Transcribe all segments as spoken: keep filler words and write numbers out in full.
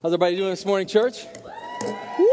How's everybody doing this morning, church? Woo!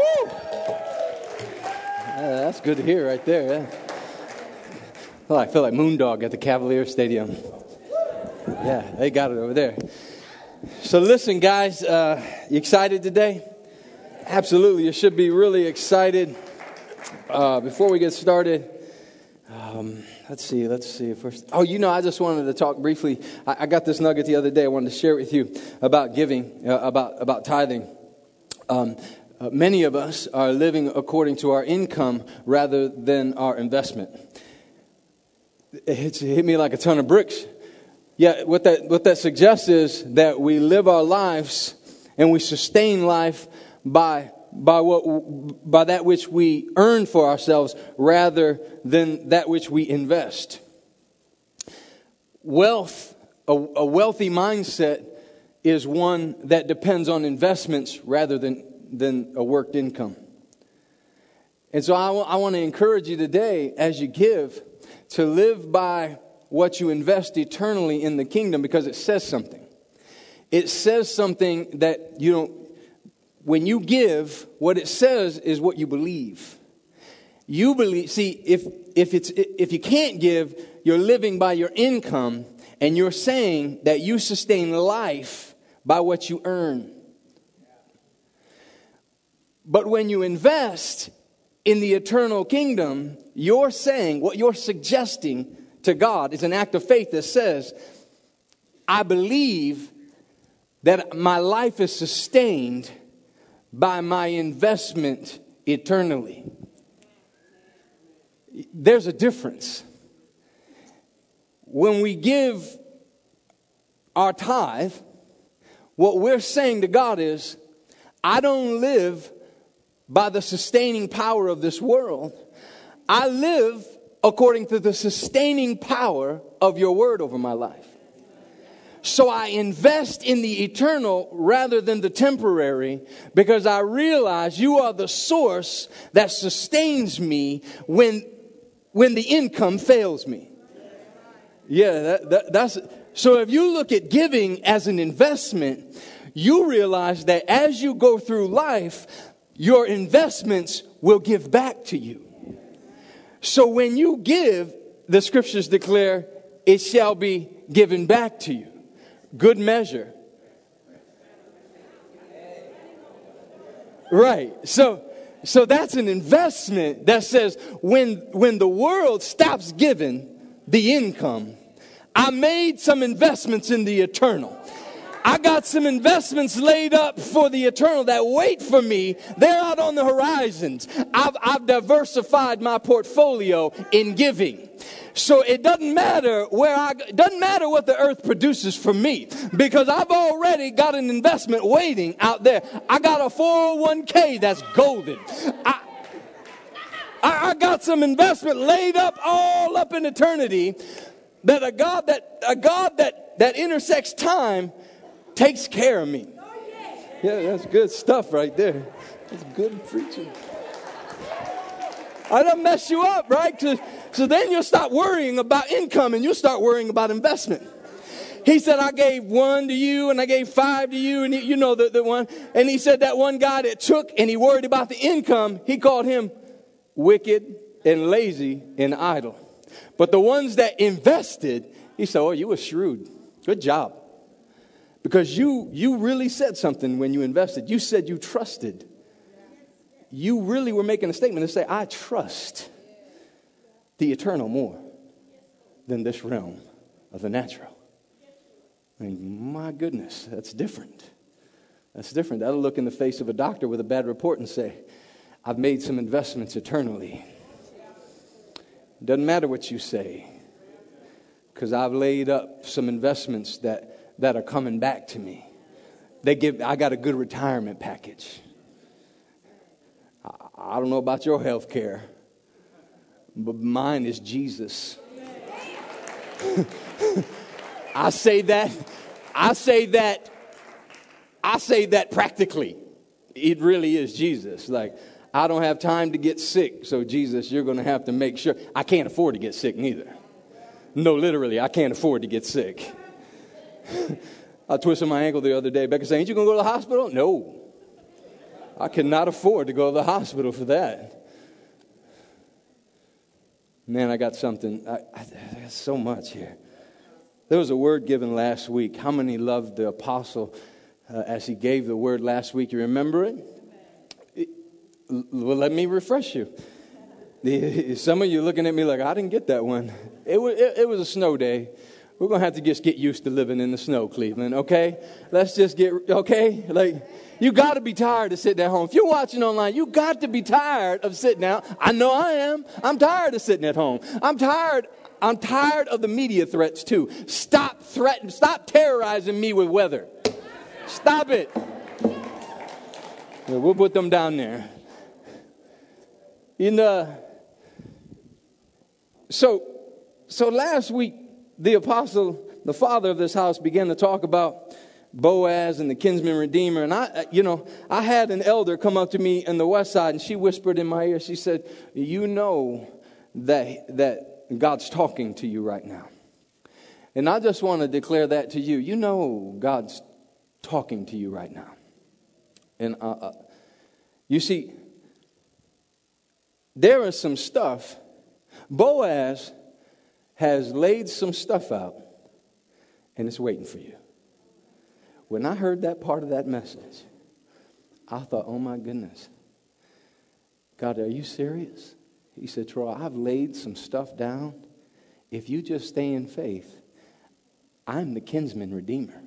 Yeah, that's good to hear right there. Yeah. Well, I feel like Moondog at the Cavalier Stadium. Yeah, they got it over there. So listen, guys, uh, you excited today? Absolutely, you should be really excited. Uh, before we get started, um, let's see, let's see. First, oh, you know, I just wanted to talk briefly. I, I got this nugget the other day. I wanted to share with you about giving, uh, about about tithing. Um, uh, many of us are living according to our income rather than our investment. It hits, it hit me like a ton of bricks. Yeah, what that what that suggests is that we live our lives and we sustain life by by what by that which we earn for ourselves rather than that which we invest. Wealth, a, a wealthy mindset is one that depends on investments rather than, than a worked income. And so I, w- I want to encourage you today as you give to live by what you invest eternally in the kingdom, because it says something. It says something that you don't. When you give, what it says is what you believe. You believe. See, if if it's if you can't give, you're living by your income, and you're saying that you sustain life by what you earn. But when you invest in the eternal kingdom, you're saying, what you're suggesting to God is an act of faith that says, I believe that my life is sustained by my investment eternally. There's a difference. When we give our tithe, what we're saying to God is, I don't live by the sustaining power of this world. I live according to the sustaining power of your word over my life. So I invest in the eternal rather than the temporary, because I realize you are the source that sustains me when when the income fails me. Yeah, that, that, that's so if you look at giving as an investment, you realize that as you go through life, your investments will give back to you. So when you give, the scriptures declare, it shall be given back to you. Good measure. Right. So so that's an investment that says when when the world stops giving the income, I made some investments in the eternal. I got some investments laid up for the eternal that wait for me. They're out on the horizons. I've, I've diversified my portfolio in giving. So it doesn't matter where I, it doesn't matter what the earth produces for me, because I've already got an investment waiting out there. I got a four oh one k that's golden. I, I, I got some investment laid up all up in eternity that a God that, a God that, that intersects time takes care of me. Yeah, that's good stuff right there. That's good preaching. I don't mess you up, right? So, so then you'll stop worrying about income and you'll start worrying about investment. He said, I gave one to you and I gave five to you. And you know the, the one. And he said that one guy that took and he worried about the income, he called him wicked and lazy and idle. But the ones that invested, he said, oh, you were shrewd. Good job. Because you you really said something when you invested. You said you trusted. You really were making a statement to say, I trust the eternal more than this realm of the natural. I mean, my goodness, that's different. That's different. That'll look in the face of a doctor with a bad report and say, I've made some investments eternally. Doesn't matter what you say, because I've laid up some investments that that are coming back to me. They give. I got a good retirement package. I, I don't know about your health care, but mine is Jesus. I say that. I say that. I say that practically. It really is Jesus. Like, I don't have time to get sick, so Jesus, you're going to have to make sure. I can't afford to get sick neither. No, literally, I can't afford to get sick. I twisted my ankle the other day. Becca said, ain't you going to go to the hospital? No. I cannot afford to go to the hospital for that. Man, I got something. I, I, I got so much here. There was a word given last week. How many loved the apostle uh, as he gave the word last week? You remember it? it well, let me refresh you. The, some of you looking at me like, I didn't get that one. It was, it, it was a snow day. We're going to have to just get used to living in the snow, Cleveland, okay? Let's just get, okay? Like, you got to be tired of sitting at home. If you're watching online, you got to be tired of sitting out. I know I am. I'm tired of sitting at home. I'm tired. I'm tired of the media threats, too. Stop threatening. Stop terrorizing me with weather. Stop it. Yeah, we'll put them down there. In uh, so, so last week, the apostle, the father of this house, began to talk about Boaz and the kinsman redeemer. And I, you know, I had an elder come up to me in the west side, and she whispered in my ear. She said, "You know that that God's talking to you right now." And I just want to declare that to you. You know God's talking to you right now. And uh, uh, you see, there is some stuff. Boaz has laid some stuff out, and it's waiting for you. When I heard that part of that message, I thought, oh my goodness. God, are you serious? He said, Troy, I've laid some stuff down. If you just stay in faith, I'm the kinsman redeemer.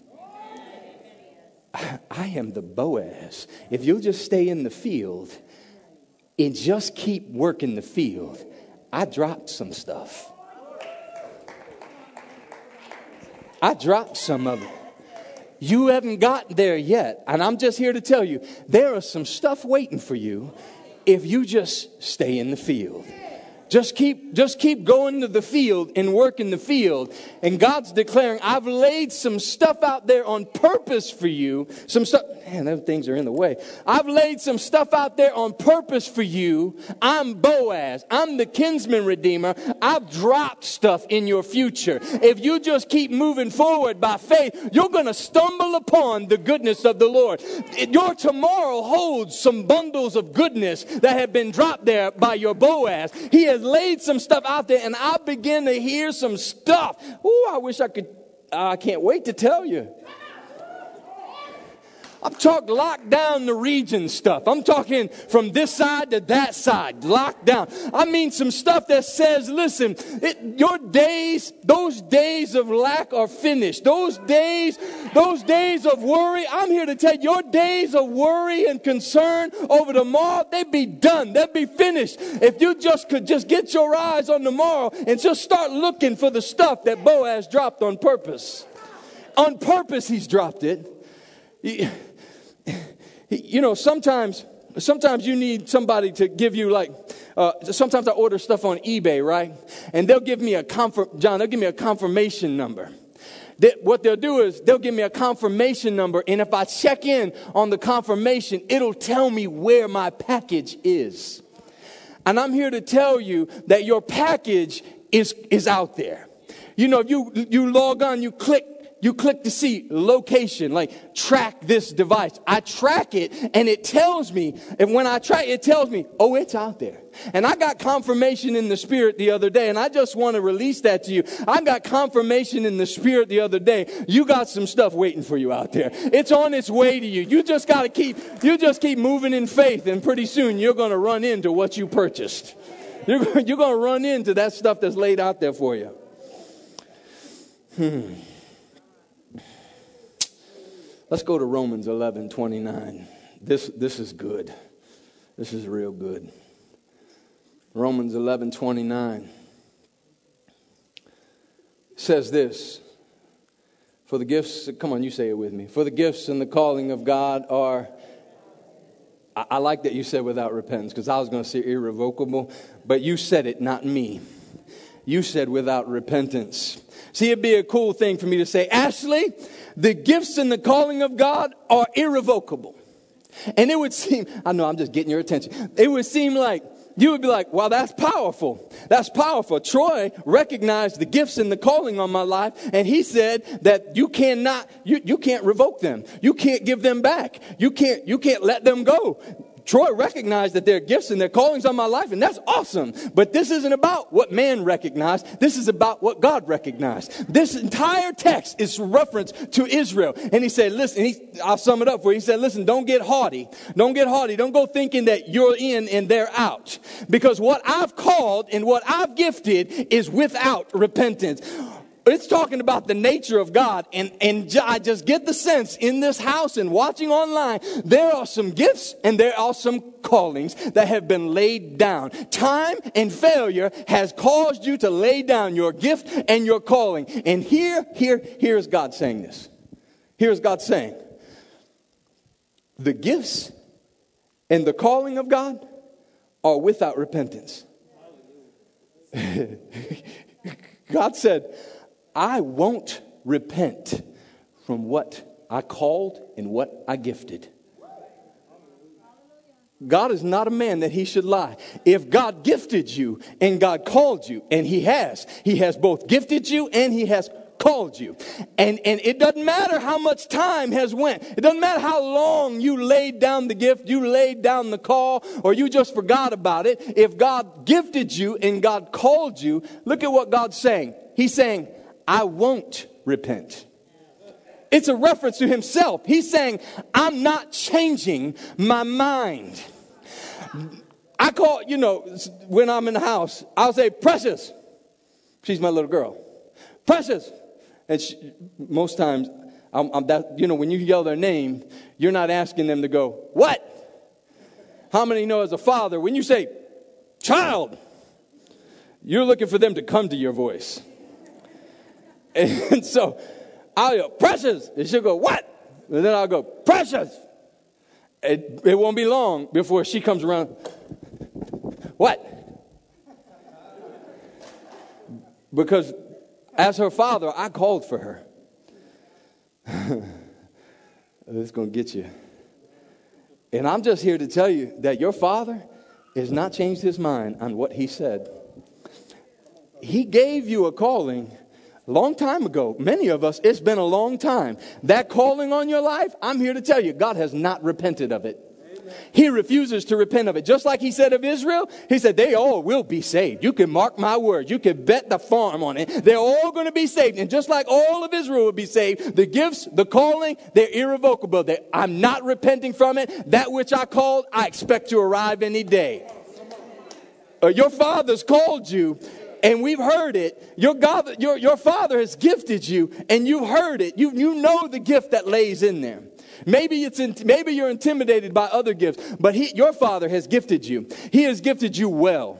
I am the Boaz. If you'll just stay in the field and just keep working the field, I dropped some stuff. I dropped some of it. You haven't gotten there yet. And I'm just here to tell you, there is some stuff waiting for you if you just stay in the field. Just keep, just keep going to the field and working the field. And God's declaring, I've laid some stuff out there on purpose for you. Some stuff, man, those things are in the way. I've laid some stuff out there on purpose for you. I'm Boaz. I'm the kinsman redeemer. I've dropped stuff in your future. If you just keep moving forward by faith, you're going to stumble upon the goodness of the Lord. Your tomorrow holds some bundles of goodness that have been dropped there by your Boaz. He has laid some stuff out there, and I begin to hear some stuff. Oh, I wish I could. I can't wait to tell you. I'm talking lock down the region stuff. I'm talking from this side to that side, locked down. I mean some stuff that says, listen, it, your days, those days of lack are finished. Those days, those days of worry, I'm here to tell you, your days of worry and concern over tomorrow, they'd be done. They'd be finished. If you just could just get your eyes on tomorrow and just start looking for the stuff that Boaz dropped on purpose. On purpose, he's dropped it. He, You know, sometimes, sometimes you need somebody to give you like, uh, sometimes I order stuff on eBay, right? And they'll give me a confirm, John, they'll give me a confirmation number. They, what they'll do is they'll give me a confirmation number. And if I check in on the confirmation, it'll tell me where my package is. And I'm here to tell you that your package is, is out there. You know, you, you log on, you click. You click to see location, like track this device. I track it and it tells me, and when I track it, it tells me, oh, it's out there. And I got confirmation in the spirit the other day, and I just want to release that to you. I got confirmation in the spirit the other day. You got some stuff waiting for you out there. It's on its way to you. You just got to keep, you just keep moving in faith, and pretty soon you're going to run into what you purchased. You're, you're going to run into that stuff that's laid out there for you. Hmm. Let's go to Romans eleven twenty-nine. This, this is good. This is real good. Romans eleven twenty-nine says this. For the gifts, come on, you say it with me. For the gifts and the calling of God are, I, I like that you said without repentance, because I was going to say irrevocable, but you said it, not me. You said without repentance. See, it'd be a cool thing for me to say, Ashley, the gifts and the calling of God are irrevocable. And it would seem, I know I'm just getting your attention. It would seem like, you would be like, well, that's powerful. That's powerful. Troy recognized the gifts and the calling on my life, and he said that you cannot, you, you can't revoke them. You can't give them back. You can't, you can't let them go. Troy recognized that there are gifts and there are callings on my life, and that's awesome. But this isn't about what man recognized. This is about what God recognized. This entire text is reference to Israel. And he said, listen, he, I'll sum it up for you. He said, listen, don't get haughty. Don't get haughty. Don't go thinking that you're in and they're out. Because what I've called and what I've gifted is without repentance. It's talking about the nature of God, and, and I just get the sense in this house and watching online, there are some gifts and there are some callings that have been laid down. Time and failure has caused you to lay down your gift and your calling. And here, here, here's God saying this. Here's God saying, the gifts and the calling of God are without repentance. God said, I won't repent from what I called and what I gifted. God is not a man that he should lie. If God gifted you and God called you, and he has, he has both gifted you and he has called you. And, and it doesn't matter how much time has went. It doesn't matter how long you laid down the gift, you laid down the call, or you just forgot about it. If God gifted you and God called you, look at what God's saying. He's saying, I won't repent. It's a reference to himself. He's saying, I'm not changing my mind. I call, you know, when I'm in the house, I'll say, Precious. She's my little girl. Precious. And she, most times, I'm, I'm that, you know, when you yell their name, you're not asking them to go, what? How many know as a father, when you say, child, you're looking for them to come to your voice. And so I'll go, Precious. And she'll go, what? And then I'll go, Precious. It, it won't be long before she comes around. What? Because as her father, I called for her. It's going to get you. And I'm just here to tell you that your father has not changed his mind on what he said. He gave you a calling a long time ago. Many of us, it's been a long time. That calling on your life, I'm here to tell you, God has not repented of it. Amen. He refuses to repent of it. Just like he said of Israel, he said, they all will be saved. You can mark my word. You can bet the farm on it. They're all going to be saved. And just like all of Israel will be saved, the gifts, the calling, they're irrevocable. They're, I'm not repenting from it. That which I called, I expect to arrive any day. Uh, your father's called you. And we've heard it. Your God, your, your father has gifted you, and you've heard it. You, you know the gift that lays in there. Maybe it's in, maybe you're intimidated by other gifts, but he, your father has gifted you. He has gifted you well.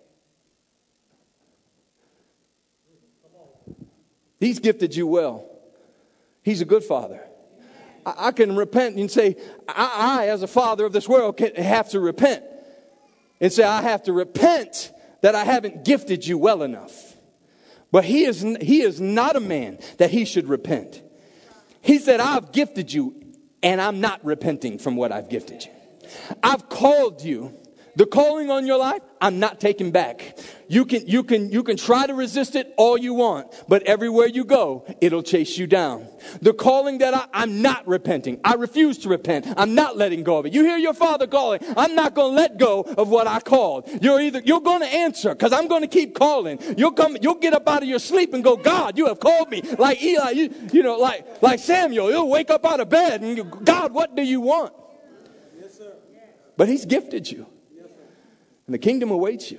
He's gifted you well. He's a good father. I, I can repent and say, I, I, as a father of this world, can have to repent. And say, I have to repent that I haven't gifted you well enough. But he is, he is not a man that he should repent. He said, I've gifted you, and I'm not repenting from what I've gifted you. I've called you. The calling on your life, I'm not taking back. You can, you can, you can try to resist it all you want, but everywhere you go, it'll chase you down. The calling that I, I'm not repenting. I refuse to repent. I'm not letting go of it. You hear your father calling. I'm not going to let go of what I called. You're either, you're going to answer because I'm going to keep calling. You'll come, you'll get up out of your sleep and go, God, you have called me. Like Eli, you, you know, like, like Samuel, you'll wake up out of bed and you, God, what do you want? Yes, sir. But he's gifted you. And the kingdom awaits you.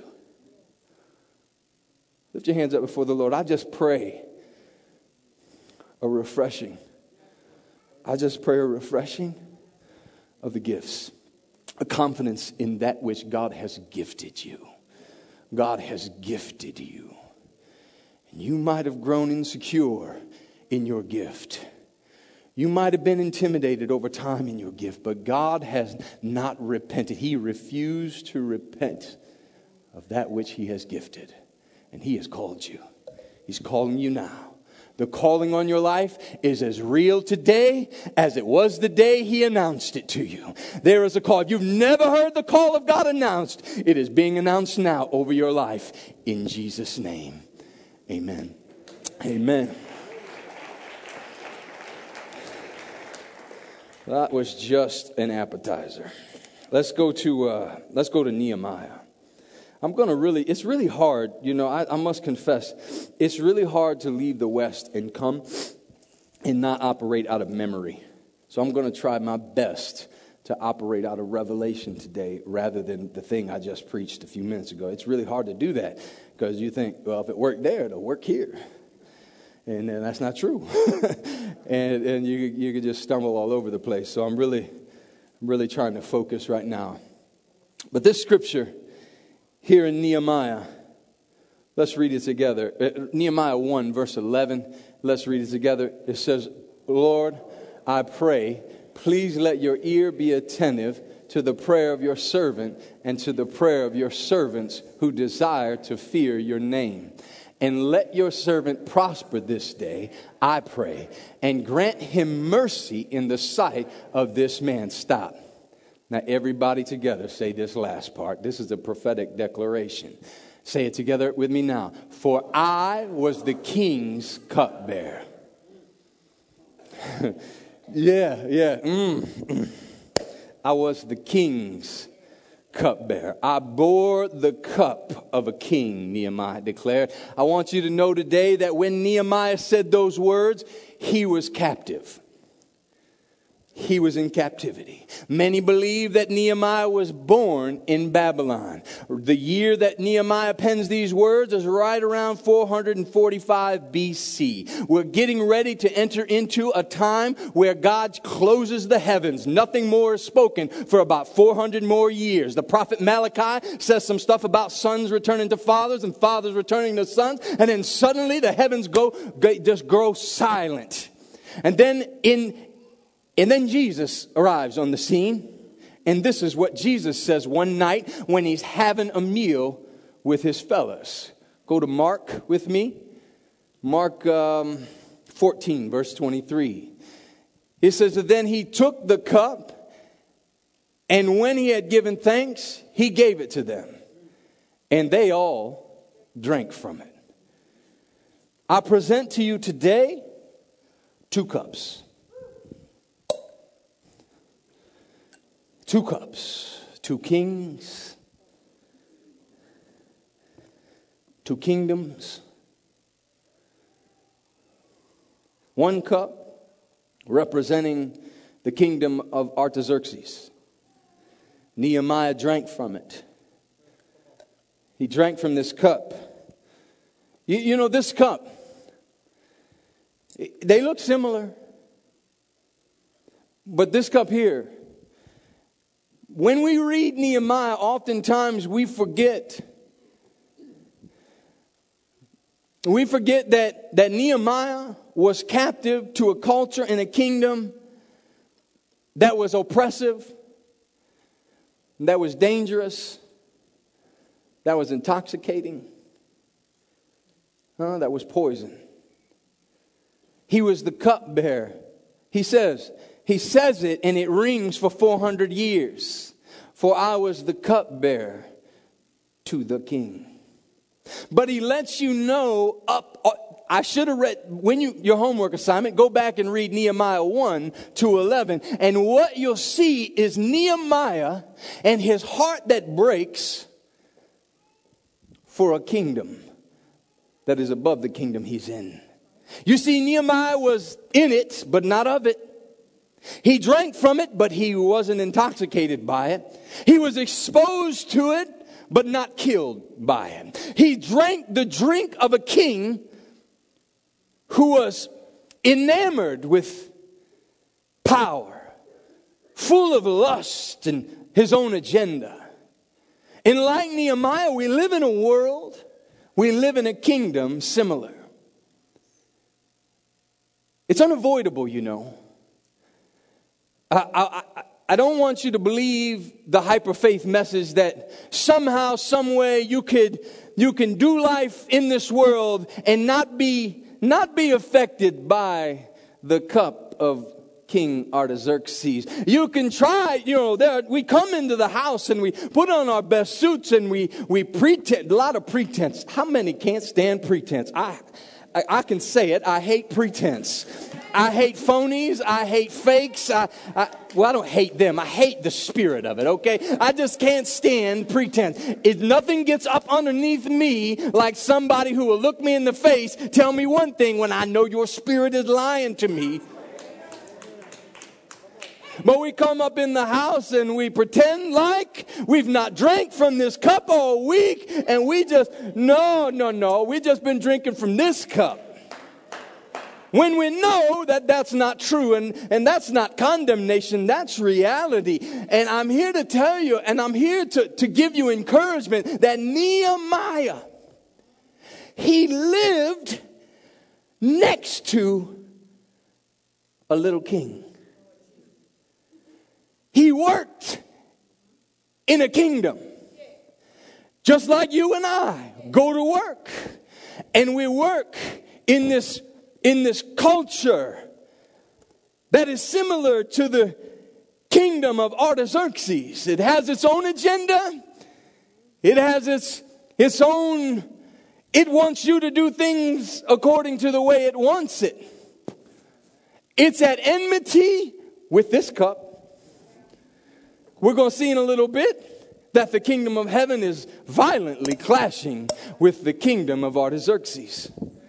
Lift your hands up before the Lord. I just pray a refreshing. I just pray a refreshing of the gifts. A confidence in that which God has gifted you. God has gifted you. And you might have grown insecure in your gift. You might have been intimidated over time in your gift, but God has not repented. He refused to repent of that which he has gifted. And he has called you. He's calling you now. The calling on your life is as real today as it was the day he announced it to you. There is a call. If you've never heard the call of God announced, it is being announced now over your life. In Jesus' name, amen. Amen. That was just an appetizer. Let's go to uh, let's go to Nehemiah. I'm going to really, it's really hard, you know, I, I must confess, it's really hard to leave the West and come and not operate out of memory. So I'm going to try my best to operate out of revelation today rather than the thing I just preached a few minutes ago. It's really hard to do that because you think, well, if it worked there, it'll work here. And, and that's not true. and and you you could just stumble all over the place. So I'm really, really trying to focus right now. But this scripture here in Nehemiah, let's read it together. Uh, Nehemiah one, verse eleven, let's read it together. It says, Lord, I pray, please let your ear be attentive to the prayer of your servant and to the prayer of your servants who desire to fear your name. And let your servant prosper this day, I pray, and grant him mercy in the sight of this man. Stop. Now, everybody together say this last part. This is a prophetic declaration. Say it together with me now. For I was the king's cupbearer. yeah, yeah. Mm, mm. I was the king's cupbearer. I bore the cup of a king, Nehemiah declared. I want you to know today that when Nehemiah said those words, he was captive. He was in captivity. Many believe that Nehemiah was born in Babylon. The year that Nehemiah pens these words is right around four forty-five B C. We're getting ready to enter into a time where God closes the heavens. Nothing more is spoken for about four hundred more years. The prophet Malachi says some stuff about sons returning to fathers and fathers returning to sons. And then suddenly the heavens go just grow silent. And then in And then Jesus arrives on the scene. And this is what Jesus says one night when he's having a meal with his fellas. Go to Mark with me. Mark um, fourteen, verse twenty-three. It says that then he took the cup, and when he had given thanks, he gave it to them. And they all drank from it. I present to you today two cups. Two cups, two kings, two kingdoms. One cup representing the kingdom of Artaxerxes. Nehemiah drank from it. He drank from this cup. You, you know, this cup, they look similar. But this cup here, when we read Nehemiah, oftentimes we forget. We forget that, that Nehemiah was captive to a culture and a kingdom that was oppressive, that was dangerous, that was intoxicating, huh, that was poison. He was the cupbearer. He says, He says it and it rings for four hundred years. For I was the cupbearer to the king. But he lets you know up. I should have read, when you, your homework assignment, go back and read Nehemiah one to eleven. And what you'll see is Nehemiah and his heart that breaks for a kingdom that is above the kingdom he's in. You see, Nehemiah was in it, but not of it. He drank from it, but he wasn't intoxicated by it. He was exposed to it, but not killed by it. He drank the drink of a king who was enamored with power, full of lust and his own agenda. And like Nehemiah, we live in a world, we live in a kingdom similar. It's unavoidable, you know. I, I, I don't want you to believe the hyper-faith message that somehow, some way you could you can do life in this world and not be not be affected by the cup of King Artaxerxes. You can try, you know, there we come into the house and we put on our best suits and we we pretend, a lot of pretense. How many can't stand pretense? I I, I can say it. I hate pretense. I hate phonies. I hate fakes. I, I, well, I don't hate them. I hate the spirit of it, okay? I just can't stand pretense. If nothing gets up underneath me like somebody who will look me in the face, tell me one thing when I know your spirit is lying to me. But we come up in the house and we pretend like we've not drank from this cup all week. And we just, no, no, no. We've just been drinking from this cup. When we know that that's not true, and, and that's not condemnation, that's reality. And I'm here to tell you, and I'm here to, to give you encouragement that Nehemiah, he lived next to a little king. He worked in a kingdom. Just like you and I go to work. And we work in this, in this culture that is similar to the kingdom of Artaxerxes. It has its own agenda. It has its, its own, it wants you to do things according to the way it wants it. It's at enmity with this cup. We're going to see in a little bit that the kingdom of heaven is violently clashing with the kingdom of Artaxerxes.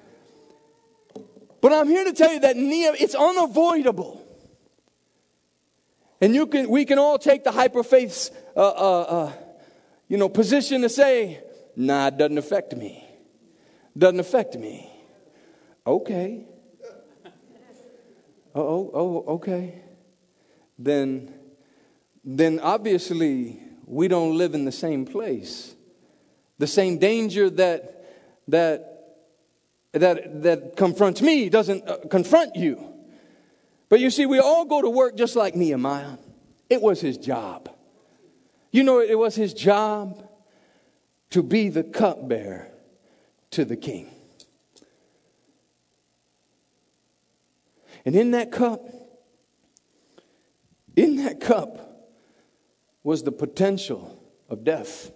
But I'm here to tell you that Nehemiah, it's unavoidable. And you can, we can all take the hyper-faith's, uh, uh, uh, you know, position to say, nah, it doesn't affect me. Doesn't affect me. Okay. Oh, oh, okay. Then... then obviously we don't live in the same place. The same danger that that that that confronts me doesn't uh, confront you. But you see, we all go to work just like Nehemiah. It was his job. You know, it was his job to be the cupbearer to the king. And in that cup, in that cup, was the potential of death.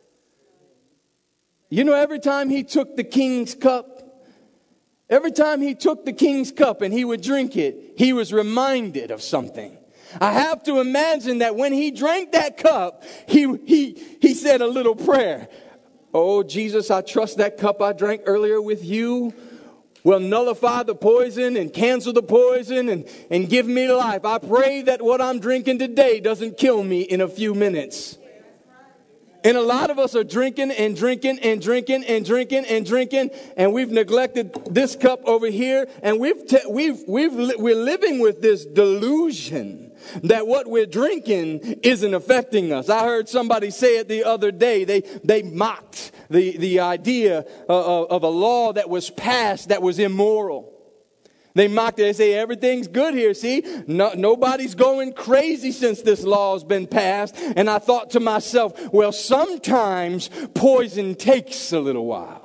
You know, every time he took the king's cup, every time he took the king's cup and he would drink it, he was reminded of something. I have to imagine that when he drank that cup, he, he, he said a little prayer. Oh, Jesus, I trust that cup I drank earlier with you will nullify the poison and cancel the poison and, and give me life. I pray that what I'm drinking today doesn't kill me in a few minutes. And a lot of us are drinking and drinking and drinking and drinking and drinking, and we've neglected this cup over here, and we've te- we've we've li- we're living with this delusion that what we're drinking isn't affecting us. I heard somebody say it the other day. They they mocked the the idea of, of a law that was passed that was immoral. They mocked it. They say everything's good here. See, no, nobody's going crazy since this law's been passed. And I thought to myself, well, sometimes poison takes a little while.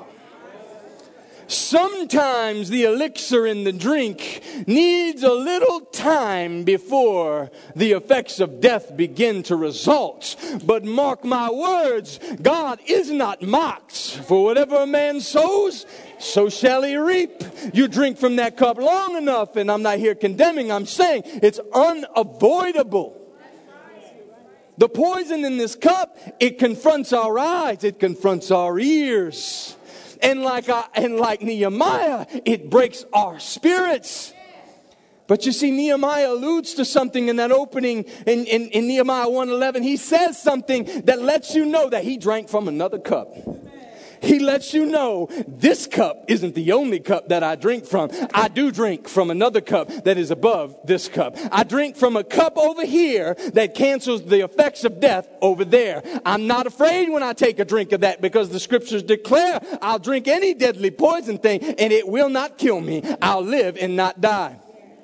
Sometimes the elixir in the drink needs a little time before the effects of death begin to result. But mark my words, God is not mocked. For whatever a man sows, so shall he reap. You drink from that cup long enough, and I'm not here condemning, I'm saying it's unavoidable. The poison in this cup, it confronts our eyes, it confronts our ears. And like I, and like Nehemiah, it breaks our spirits. But you see, Nehemiah alludes to something in that opening in, in, in Nehemiah one eleven. He says something that lets you know that he drank from another cup. He lets you know this cup isn't the only cup that I drink from. I do drink from another cup that is above this cup. I drink from a cup over here that cancels the effects of death over there. I'm not afraid when I take a drink of that because the scriptures declare I'll drink any deadly poison thing and it will not kill me. I'll live and not die.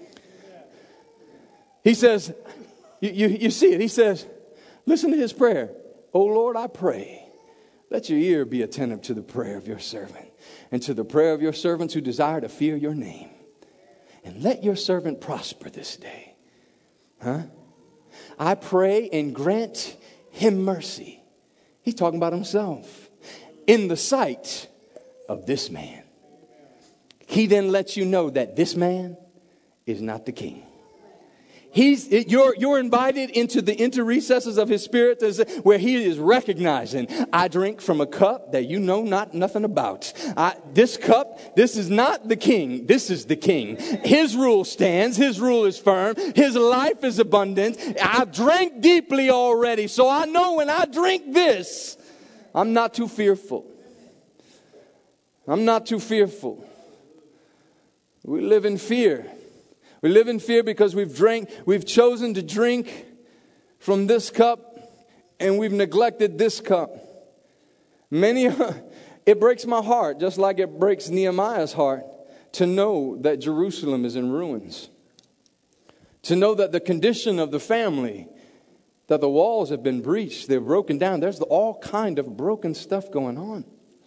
He says, you, you, you see it. He says, listen to his prayer. Oh Lord, I pray. Let your ear be attentive to the prayer of your servant and to the prayer of your servants who desire to fear your name. And let your servant prosper this day. Huh? I pray and grant him mercy. He's talking about himself. In the sight of this man. He then lets you know that this man is not the king. He's, you're, you're invited into the inner recesses of his spirit where he is recognizing, I drink from a cup that you know not nothing about. I, this cup, this is not the king. This is the king. His rule stands. His rule is firm. His life is abundant. I've drank deeply already. So I know when I drink this, I'm not too fearful. I'm not too fearful. We live in fear. We live in fear because we've drank, we've chosen to drink from this cup and we've neglected this cup. Many, it breaks my heart, just like it breaks Nehemiah's heart, to know that Jerusalem is in ruins. To know that the condition of the family, that the walls have been breached, they're broken down. There's all kind of broken stuff going on.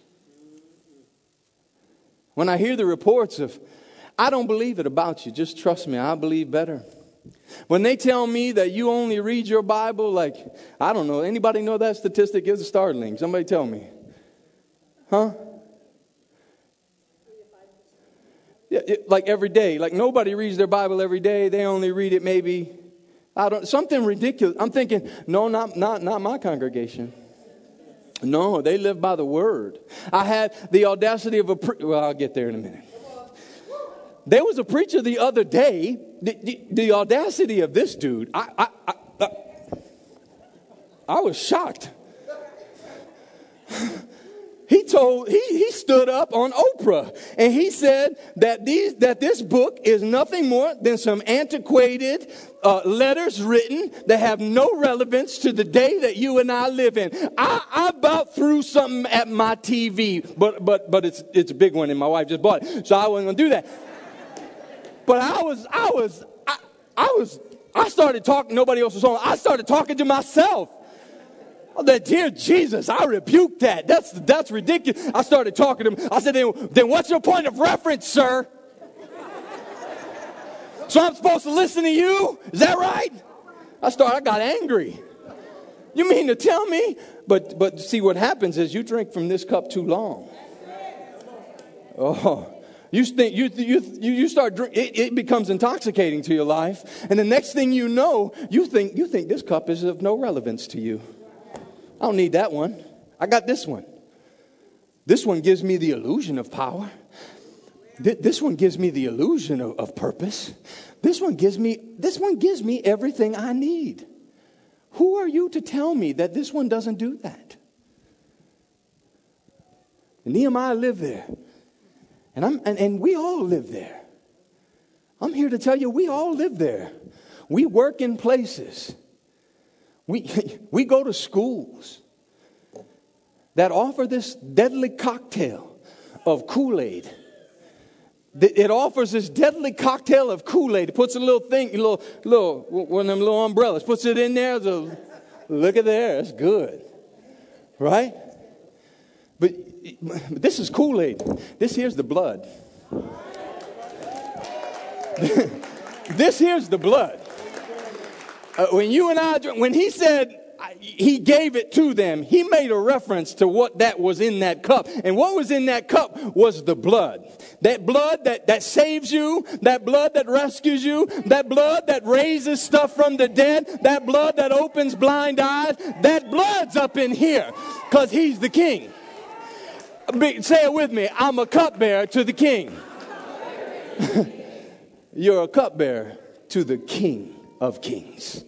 When I hear the reports of, I don't believe it about you. Just trust me. I believe better. When they tell me that you only read your Bible, like, I don't know. Anybody know that statistic is startling? Somebody tell me. Huh? Yeah, it, like every day. Like nobody reads their Bible every day. They only read it maybe, I don't, something ridiculous. I'm thinking, no, not, not, not my congregation. No, they live by the word. I had the audacity of a, pre- well, I'll get there in a minute. There was a preacher the other day, the, the, the audacity of this dude, I, I, I, I, I was shocked. He told, he, he stood up on Oprah and he said that these, that this book is nothing more than some antiquated uh, letters written that have no relevance to the day that you and I live in. I, I about threw something at my T V, but, but, but it's, it's a big one and my wife just bought it. So I wasn't going to do that. But I was, I was, I, I was, I started talking, nobody else was on. I started talking to myself. Oh, that dear Jesus, I rebuke that. That's, that's ridiculous. I started talking to him. I said, then, then what's your point of reference, sir? So I'm supposed to listen to you? Is that right? I started, I got angry. You mean to tell me? But, but see, what happens is you drink from this cup too long. Oh. You think you you you start drink, it, it becomes intoxicating to your life, and the next thing you know, you think you think this cup is of no relevance to you. I don't need that one. I got this one. This one gives me the illusion of power. Th- this one gives me the illusion of, of purpose. This one gives me this one gives me everything I need. Who are you to tell me that this one doesn't do that? And Nehemiah lived there. And, I'm, and, and we all live there. I'm here to tell you, we all live there. We work in places. We, we go to schools that offer this deadly cocktail of Kool-Aid. It offers this deadly cocktail of Kool-Aid. It puts a little thing, a little, little, one of them little umbrellas, puts it in there. So, look at there, it's good. Right? But this is Kool-Aid. This here's the blood. This here's the blood. Uh, when you and I, when he said he gave it to them, he made a reference to what that was in that cup. And what was in that cup was the blood. That blood that, that saves you, that blood that rescues you, that blood that raises stuff from the dead, that blood that opens blind eyes, that blood's up in here because he's the king. Say it with me. I'm a cupbearer to the king. You're a cupbearer to the King of Kings.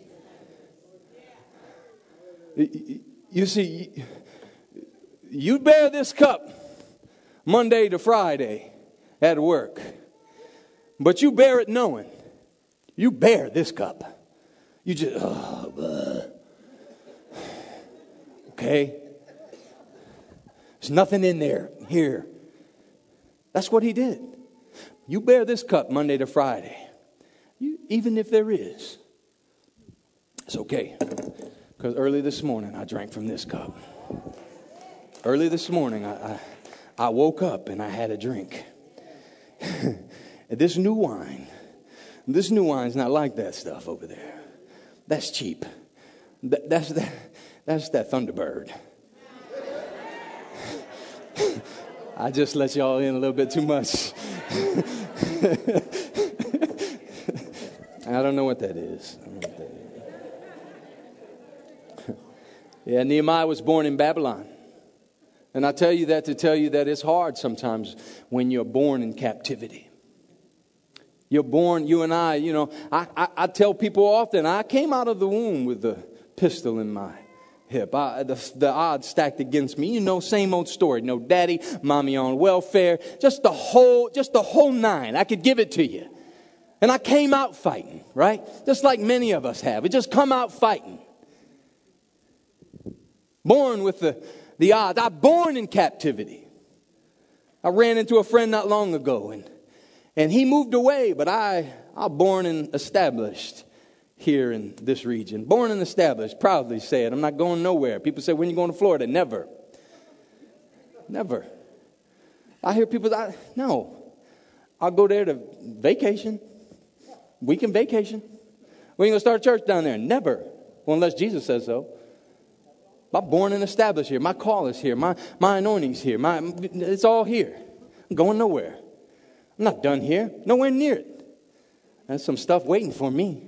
You see, you bear this cup Monday to Friday at work, but you bear it knowing you bear this cup. You just, oh, okay. There's nothing in there here. That's what he did. You bear this cup Monday to Friday. You, even if there is. It's okay. Because early this morning, I drank from this cup. Early this morning, I, I, I woke up and I had a drink. This new wine, this new wine's not like that stuff over there. That's cheap. That, that's, that, that's that Thunderbird. I just let y'all in a little bit too much. I don't know what that is. I don't know what that is. Yeah, Nehemiah was born in Babylon. And I tell you that to tell you that it's hard sometimes when you're born in captivity. You're born, you and I, you know, I, I, I tell people often, I came out of the womb with a pistol in my hip. I, the, the odds stacked against me. You know, same old story. No daddy, mommy on welfare, just the whole, just the whole nine. I could give it to you. And I came out fighting, right? Just like many of us have. We just come out fighting. Born with the, the odds. I born in captivity. I ran into a friend not long ago, and and he moved away, but I, I born and established here in this region. Born and established, proudly say it. I'm not going nowhere. People say, when you going to Florida? Never. Never. I hear people, I, no. I'll go there to vacation. Weekend vacation. We ain't going to start a church down there. Never. Well, unless Jesus says so. I'm born and established here. My call is here. My, my anointing's here. My, it's all here. I'm going nowhere. I'm not done here. Nowhere near it. There's some stuff waiting for me.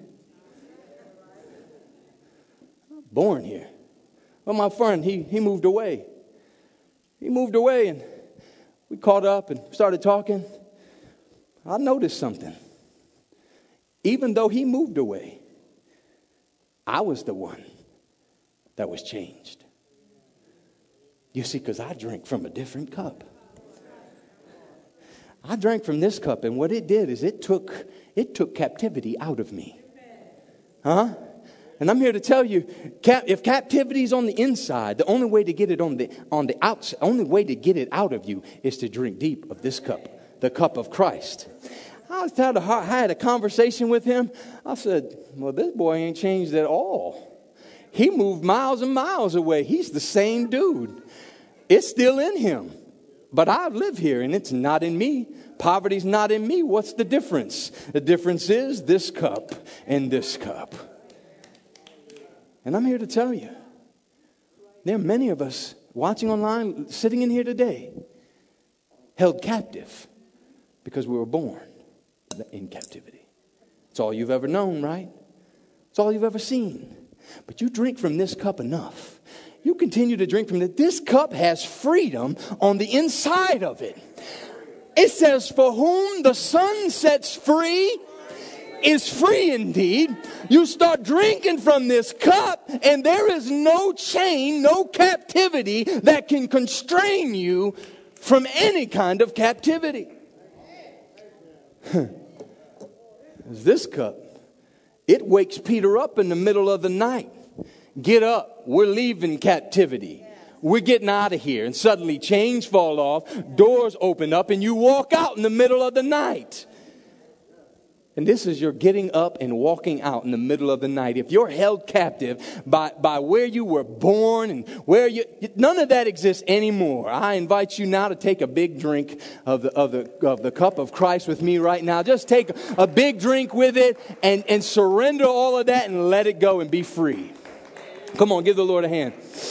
I'm born here. Well, my friend, he, he moved away. He moved away, and we caught up and started talking. I noticed something. Even though he moved away, I was the one that was changed. You see, because I drank from a different cup. I drank from this cup, and what it did is it took it took captivity out of me. Huh? And I'm here to tell you, cap, if captivity is on the inside, the only way to get it on the on the outside, only way to get it out of you is to drink deep of this cup, the cup of Christ. I had a, I had a conversation with him. I said, well, this boy ain't changed at all. He moved miles and miles away. He's the same dude. It's still in him. But I live here, and it's not in me. Poverty's not in me. What's the difference? The difference is this cup and this cup. And I'm here to tell you, there are many of us watching online, sitting in here today, held captive because we were born in captivity. It's all you've ever known, right? It's all you've ever seen. But you drink from this cup enough. You continue to drink from it. This cup has freedom on the inside of it. It says, for whom the Son sets free is free indeed. You start drinking from this cup, and there is no chain, no captivity that can constrain you from any kind of captivity. This cup, it wakes Peter up in the middle of the night. Get up. We're leaving captivity. We're getting out of here. And suddenly chains fall off, doors open up, and you walk out in the middle of the night. And this is your getting up and walking out in the middle of the night. If you're held captive by, by where you were born and where you, none of that exists anymore. I invite you now to take a big drink of the, of the, of the cup of Christ with me right now. Just take a big drink with it and, and surrender all of that and let it go and be free. Come on, give the Lord a hand.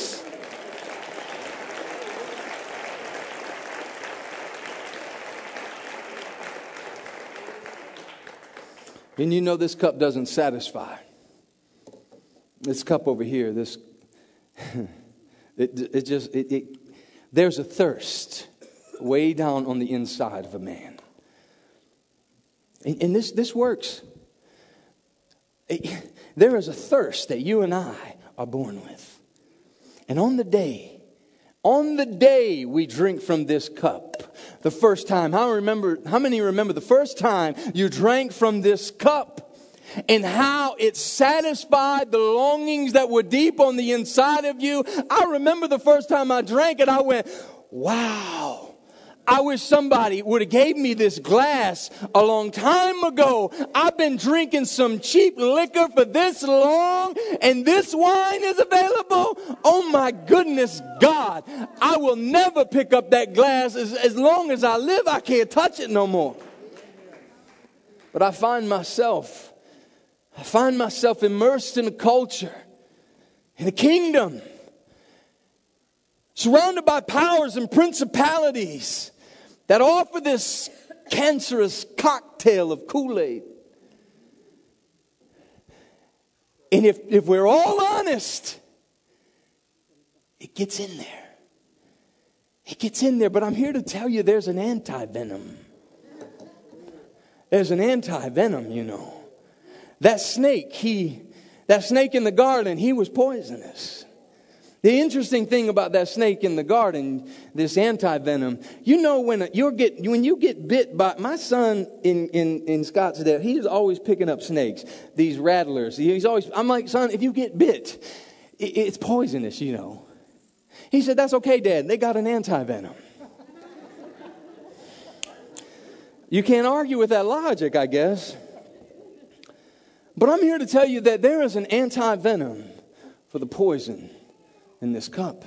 And you know this cup doesn't satisfy. This cup over here, this, it, it just, it, it, there's a thirst way down on the inside of a man. And, and this, this works. It, there is a thirst that you and I are born with. And on the day, on the day we drink from this cup, the first time, how remember, how many remember the first time you drank from this cup and how it satisfied the longings that were deep on the inside of you? I remember the first time I drank it, I went, wow. I wish somebody would have gave me this glass a long time ago. I've been drinking some cheap liquor for this long, and this wine is available. Oh my goodness, God. I will never pick up that glass. As, as long as I live, I can't touch it no more. But I find myself, I find myself immersed in a culture, in a kingdom, surrounded by powers and principalities that offer this cancerous cocktail of Kool-Aid. And if, if we're all honest, it gets in there. It gets in there. But I'm here to tell you there's an anti-venom. There's an anti-venom, you know. That snake, he, that snake in the garden, he was poisonous. The interesting thing about that snake in the garden, this anti-venom, you know, when you get when you get bit by, my son in, in, in Scottsdale, he's always picking up snakes, these rattlers. He's always, I'm like, son, if you get bit, it, it's poisonous, you know. He said, that's okay, Dad. They got an anti-venom. You can't argue with that logic, I guess. But I'm here to tell you that there is an anti-venom for the poison in this cup.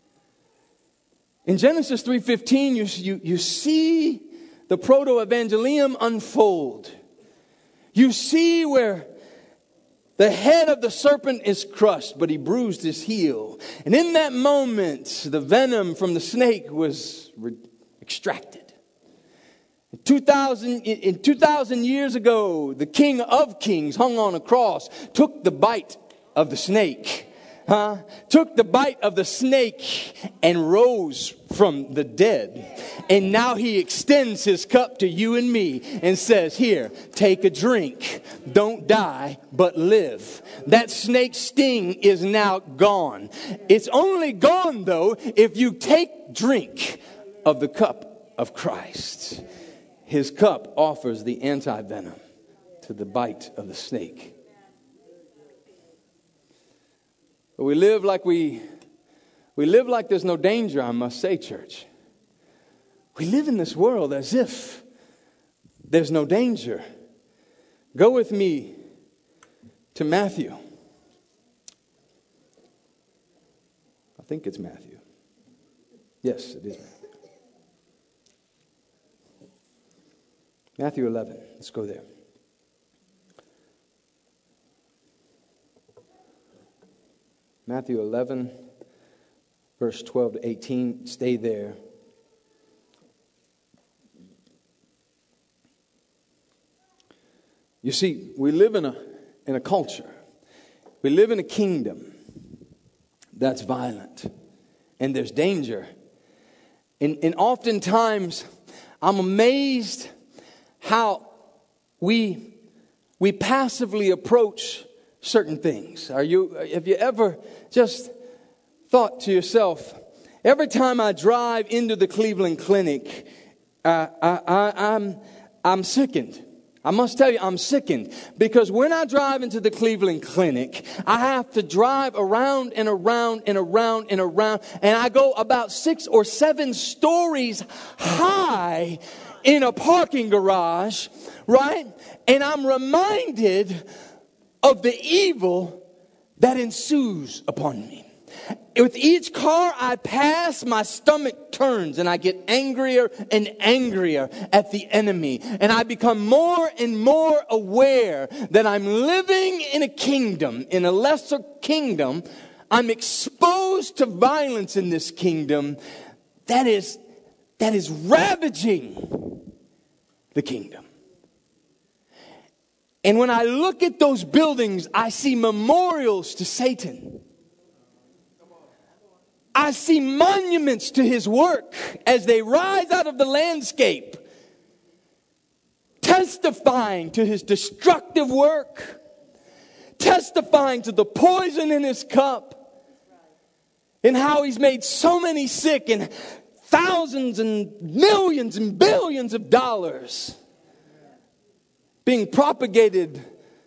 In Genesis three fifteen, you, you, you see the proto-evangelium unfold. You see where the head of the serpent is crushed, but he bruised his heel. And in that moment, the venom from the snake was re- extracted. two thousand, in two thousand years ago, the King of Kings hung on a cross, took the bite of the snake. Huh? Took the bite of the snake and rose from the dead. And now he extends his cup to you and me and says, here, take a drink. Don't die, but live. That snake sting is now gone. It's only gone, though, if you take drink of the cup of Christ. His cup offers the anti-venom to the bite of the snake. But we live like we, we live like there's no danger, I must say, church. We live in this world as if there's no danger. Go with me to Matthew. I think it's Matthew. Yes, it is Matthew. Matthew eleven. Let's go there. Matthew eleven, verse twelve to eighteen. Stay there. You see, we live in a in a culture. We live in a kingdom that's violent. And there's danger. And, and oftentimes, I'm amazed how we we passively approach certain things. Are you, have you ever just thought to yourself, every time I drive into the Cleveland Clinic, uh, I, I, I'm, I'm sickened. I must tell you, I'm sickened. Because when I drive into the Cleveland Clinic, I have to drive around and around and around and around. And I go about six or seven stories high in a parking garage, right? And I'm reminded of the evil that ensues upon me. With each car I pass, my stomach turns and I get angrier and angrier at the enemy. And I become more and more aware that I'm living in a kingdom, in a lesser kingdom. I'm exposed to violence in this kingdom that is, that is ravaging the kingdom. And when I look at those buildings, I see memorials to Satan. I see monuments to his work as they rise out of the landscape, testifying to his destructive work, testifying to the poison in his cup, and how he's made so many sick and thousands and millions and billions of dollars being propagated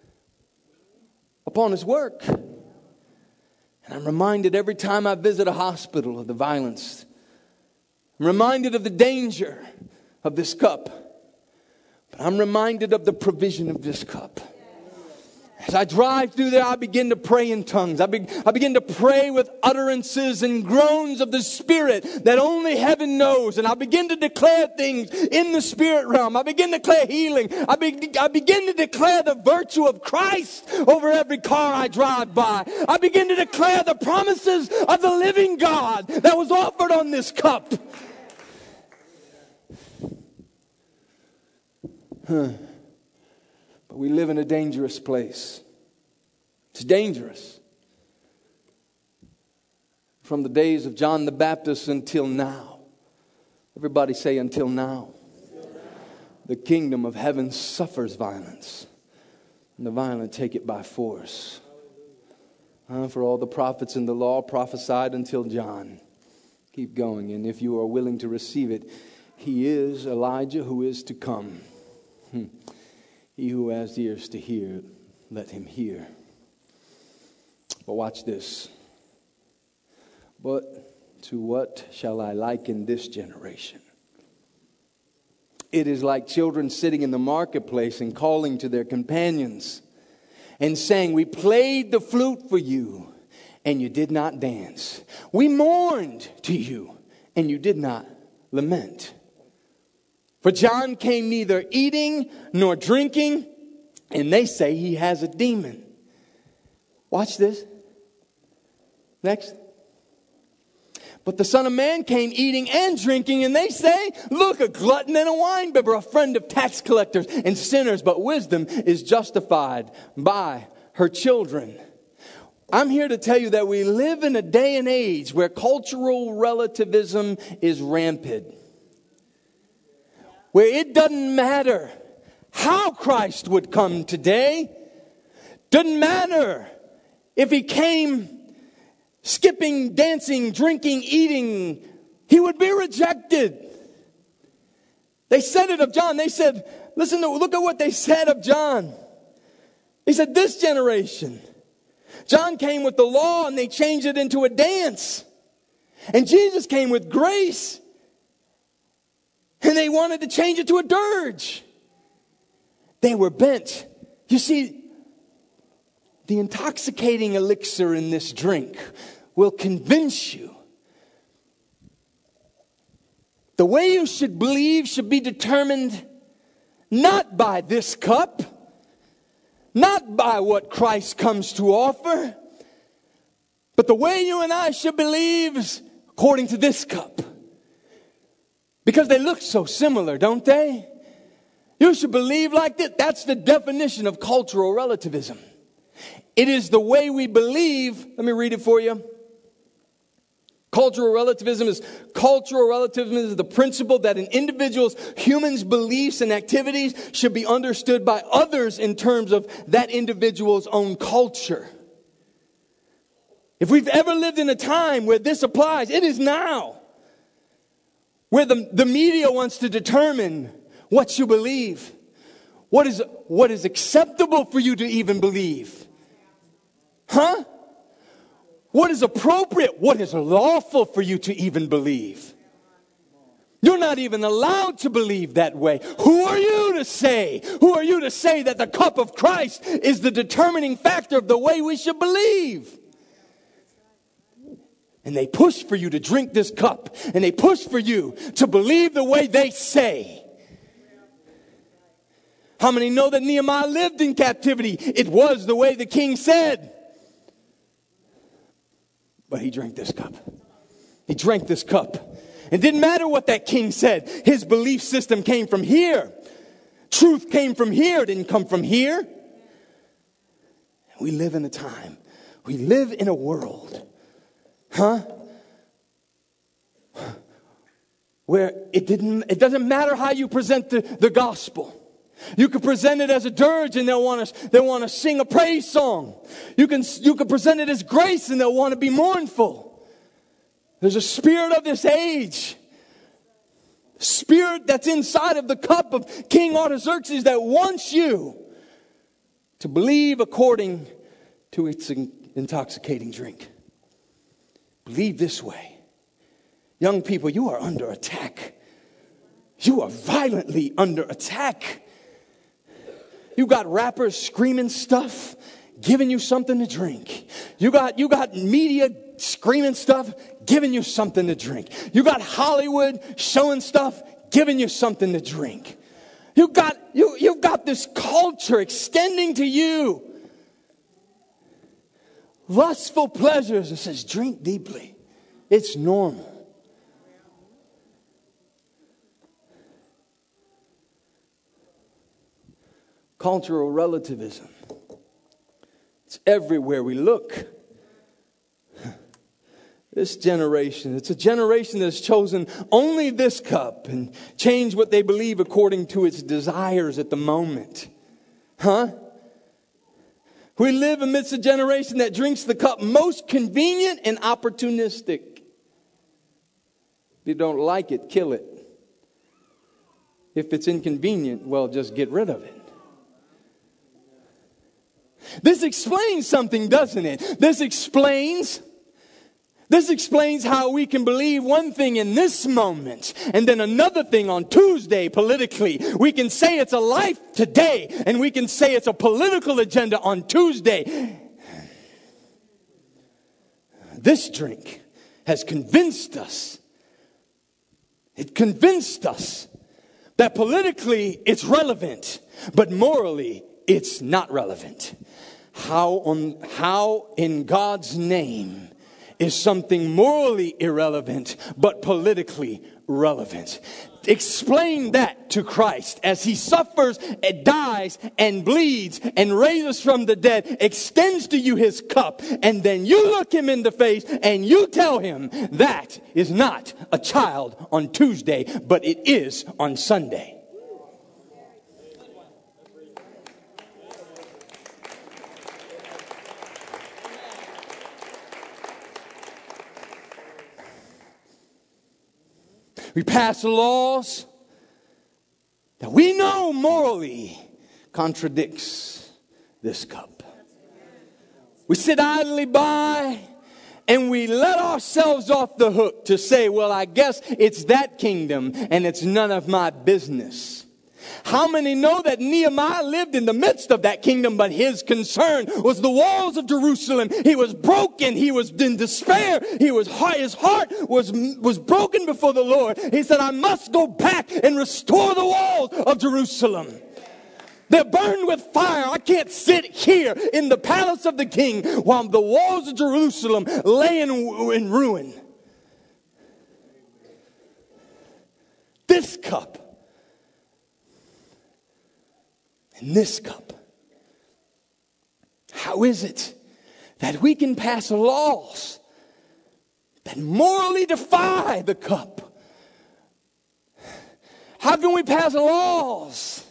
upon his work. And I'm reminded every time I visit a hospital of the violence. I'm reminded of the danger of this cup. But I'm reminded of the provision of this cup. As I drive through there, I begin to pray in tongues. I, be, I begin to pray with utterances and groans of the Spirit that only heaven knows. And I begin to declare things in the Spirit realm. I begin to declare healing. I, be, I begin to declare the virtue of Christ over every car I drive by. I begin to declare the promises of the living God that was offered on this cup. Huh. But we live in a dangerous place It's dangerous. From the days of John the Baptist until now. Everybody say until now. The kingdom of heaven suffers violence, and the violent take it by force. Uh, for all the prophets in the law prophesied until John. Keep going, and if you are willing to receive it, he is Elijah who is to come. Hmm. He who has ears to hear, let him hear. But watch this. But to what shall I liken this generation? It is like children sitting in the marketplace and calling to their companions and saying, we played the flute for you and you did not dance. We mourned to you and you did not lament. For John came neither eating nor drinking, and they say he has a demon. Watch this. Next. But the Son of Man came eating and drinking, and they say, look, a glutton and a winebibber, a friend of tax collectors and sinners. But wisdom is justified by her children. I'm here to tell you that we live in a day and age where cultural relativism is rampant. Where it doesn't matter how Christ would come today. Doesn't matter if he came skipping, dancing, drinking, eating, he would be rejected. They said it of John. They said, listen, to, look at what they said of John. He said, this generation. John came with the law and they changed it into a dance. And Jesus came with grace. And they wanted to change it to a dirge. They were bent. You see, the intoxicating elixir in this drink will convince you. The way you should believe should be determined not by this cup, not by what Christ comes to offer, but the way you and I should believe is according to this cup. Because they look so similar, don't they? You should believe like that. That's the definition of cultural relativism. It is the way we believe. Let me read it for you. Cultural relativism is cultural relativism is the principle that an individual's, humans' beliefs and activities should be understood by others in terms of that individual's own culture. If we've ever lived in a time where this applies, it is now. Where the, the media wants to determine what you believe. What is, what is acceptable for you to even believe. Huh? What is appropriate? What is lawful for you to even believe? You're not even allowed to believe that way. Who are you to say? Who are you to say that the cup of Christ is the determining factor of the way we should believe? And they push for you to drink this cup. And they push for you to believe the way they say. How many know that Nehemiah lived in captivity? It was the way the king said. But he drank this cup. He drank this cup. It didn't matter what that king said. His belief system came from here. Truth came from here. It didn't come from here. We live in a time. We live in a world. Huh? Where it didn't, it doesn't matter how you present the, the gospel. You could present it as a dirge and they'll want to, they'll want to sing a praise song. You can, you can present it as grace and they'll want to be mournful. There's a spirit of this age. Spirit that's inside of the cup of King Artaxerxes that wants you to believe according to its intoxicating drink. Believe this way. Young people, you are under attack. You are violently under attack. You got rappers screaming stuff, giving you something to drink. You got, you got media screaming stuff, giving you something to drink. You got Hollywood showing stuff, giving you something to drink. You got, you, you've got this culture extending to you lustful pleasures. It says drink deeply. It's normal. Cultural relativism. It's everywhere we look. This generation, it's a generation that's chosen only this cup and changed what they believe according to its desires at the moment. Huh? We live amidst a generation that drinks the cup most convenient and opportunistic. If you don't like it, kill it. If it's inconvenient, well, just get rid of it. This explains something, doesn't it? This explains... This explains how we can believe one thing in this moment and then another thing on Tuesday politically. We can say it's a life today and we can say it's a political agenda on Tuesday. This drink has convinced us. It convinced us that politically it's relevant, but morally it's not relevant. How on how in God's name is something morally irrelevant, but politically relevant? Explain that to Christ as he suffers and dies and bleeds and raises from the dead, extends to you his cup, and then you look him in the face and you tell him that is not a child on Tuesday, but it is on Sunday. We pass laws that we know morally contradicts this cup. We sit idly by and we let ourselves off the hook to say, well, I guess it's that kingdom and it's none of my business. How many know that Nehemiah lived in the midst of that kingdom, but his concern was the walls of Jerusalem? He was broken. He was in despair. He was his heart was, was broken before the Lord. He said, I must go back and restore the walls of Jerusalem. They're burned with fire. I can't sit here in the palace of the king while the walls of Jerusalem lay in, in ruin. This cup. In this cup, how is it that we can pass laws that morally defy the cup? How can we pass laws?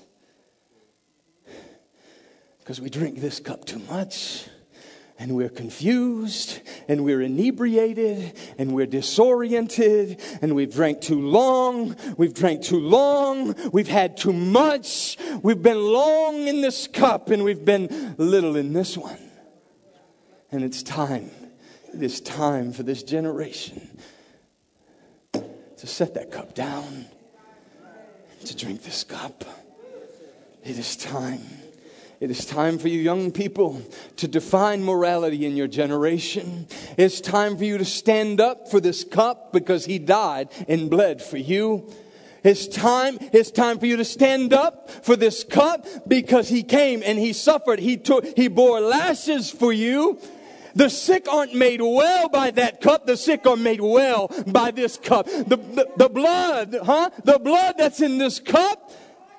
Because we drink this cup too much. And we're confused, and we're inebriated, and we're disoriented, and we've drank too long, we've drank too long, we've had too much, we've been long in this cup, and we've been little in this one. And it's time, it is time for this generation to set that cup down, to drink this cup. It is time. It is time for you young people to define morality in your generation. It's time for you to stand up for this cup because he died and bled for you. It's time, it's time for you to stand up for this cup because he came and he suffered. He took, he bore lashes for you. The sick aren't made well by that cup. The sick are made well by this cup. The, the, the blood, huh? The blood that's in this cup,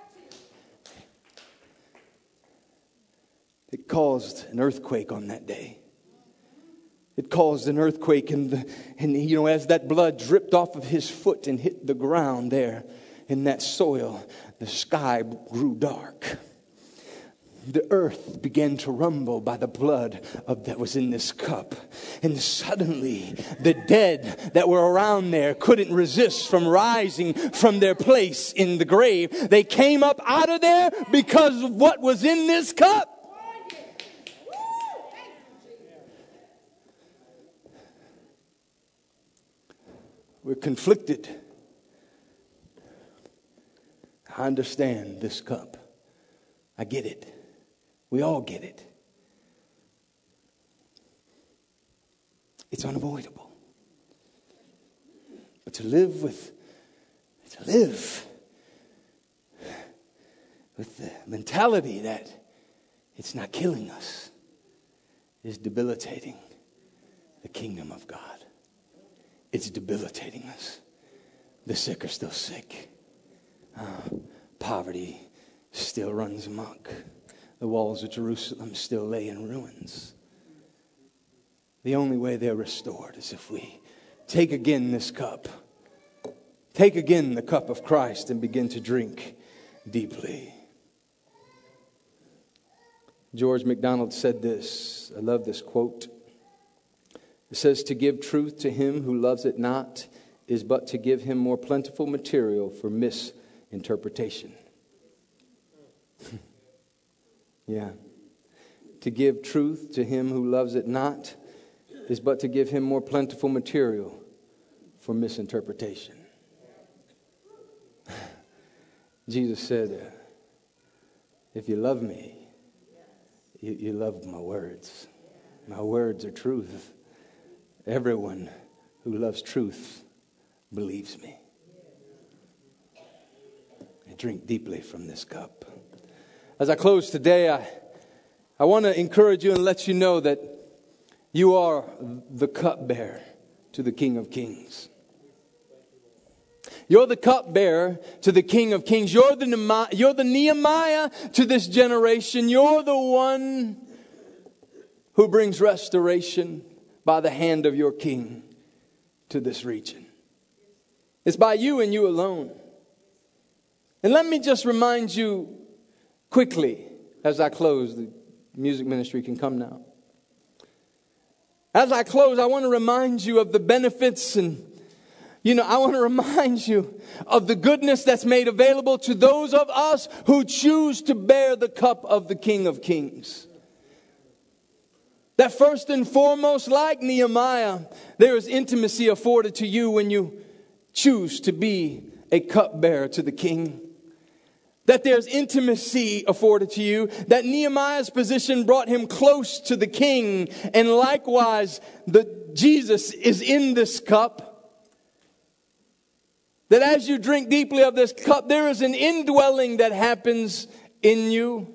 it caused an earthquake on that day. It caused an earthquake, and, the, and you know, as that blood dripped off of his foot and hit the ground there in that soil, the sky grew dark. The earth began to rumble by the blood of, that was in this cup. And suddenly, the dead that were around there couldn't resist from rising from their place in the grave. They came up out of there because of what was in this cup. We're conflicted. I understand this cup. I get it. We all get it. It's unavoidable. But to live with, to live with the mentality that it's not killing us is debilitating the kingdom of God. It's debilitating us. The sick are still sick. Uh, poverty still runs amok. the walls of Jerusalem still lay in ruins. The only way they're restored is if we take again this cup. Take again the cup of Christ and begin to drink deeply. George MacDonald said this. I love this quote. It says, to give truth to him who loves it not is but to give him more plentiful material for misinterpretation. Yeah. To give truth to him who loves it not is but to give him more plentiful material for misinterpretation. Jesus said, if you love me, you, you love my words. My words are truth. Everyone who loves truth believes me. I drink deeply from this cup. As I close today, I, I want to encourage you and let you know that you are the cupbearer to the King of Kings. You're the cupbearer to the King of Kings. You're the, you're the Nehemiah to this generation. You're the one who brings restoration by the hand of your King to this region. It's by you and you alone. And let me just remind you quickly as I close. The music ministry can come now. As I close, I want to remind you of the benefits and, you know, I want to remind you of the goodness that's made available to those of us who choose to bear the cup of the King of Kings. That first and foremost, like Nehemiah, there is intimacy afforded to you when you choose to be a cupbearer to the King. That there's intimacy afforded to you. That Nehemiah's position brought him close to the King. And likewise, the Jesus is in this cup. That as you drink deeply of this cup, there is an indwelling that happens in you.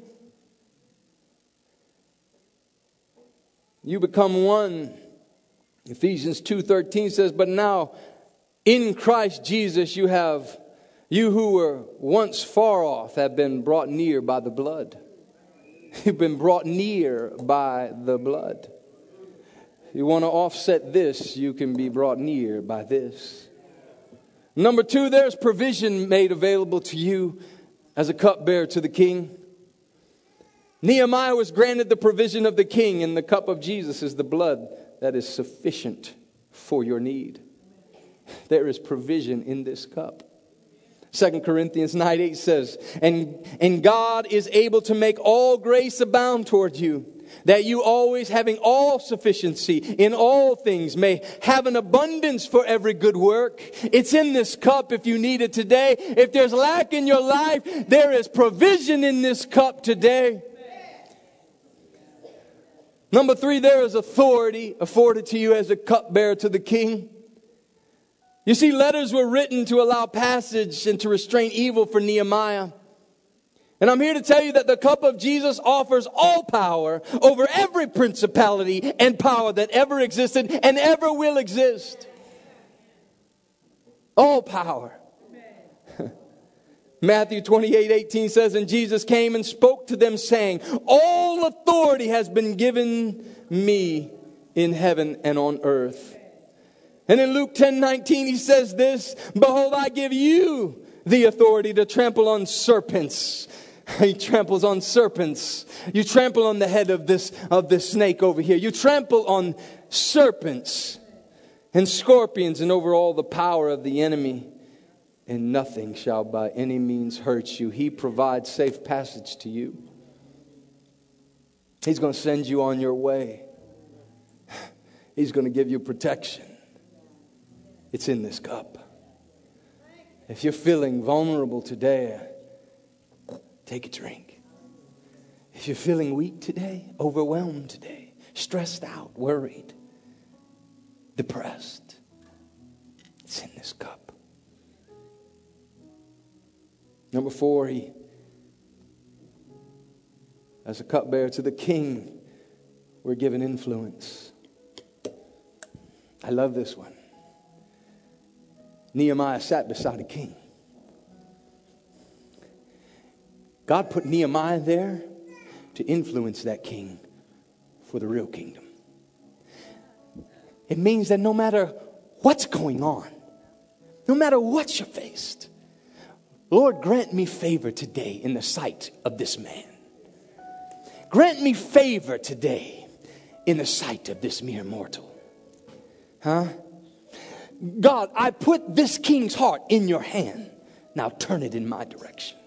You become one. Ephesians two thirteen says, but now in Christ Jesus you have, you who were once far off have been brought near by the blood. You've been brought near by the blood. You want to offset this, you can be brought near by this. Number two, there's provision made available to you as a cupbearer to the King. Nehemiah was granted the provision of the King, and the cup of Jesus is the blood that is sufficient for your need. There is provision in this cup. Second Corinthians nine eight says, and, and God is able to make all grace abound toward you, that you always having all sufficiency in all things may have an abundance for every good work. It's in this cup if you need it today. If there's lack in your life, there is provision in this cup today. Number three, there is authority afforded to you as a cupbearer to the King. You see, letters were written to allow passage and to restrain evil for Nehemiah. And I'm here to tell you that the cup of Jesus offers all power over every principality and power that ever existed and ever will exist. All power. Matthew twenty-eight eighteen says, and Jesus came and spoke to them saying, all authority has been given me in heaven and on earth. And in Luke ten nineteen he says this, behold, I give you the authority to trample on serpents. He tramples on serpents. You trample on the head of this, of this snake over here. You trample on serpents and scorpions and over all the power of the enemy. And nothing shall by any means hurt you. He provides safe passage to you. He's going to send you on your way. He's going to give you protection. It's in this cup. If you're feeling vulnerable today, take a drink. If you're feeling weak today, overwhelmed today, stressed out, worried, depressed, it's in this cup. Number four, he, as a cupbearer to the King, we're given influence. I love this one. Nehemiah sat beside a king. God put Nehemiah there to influence that king for the real kingdom. It means that no matter what's going on, no matter what you're faced, Lord, grant me favor today in the sight of this man. Grant me favor today in the sight of this mere mortal. Huh? God, I put this king's heart in your hand. Now turn it in my direction.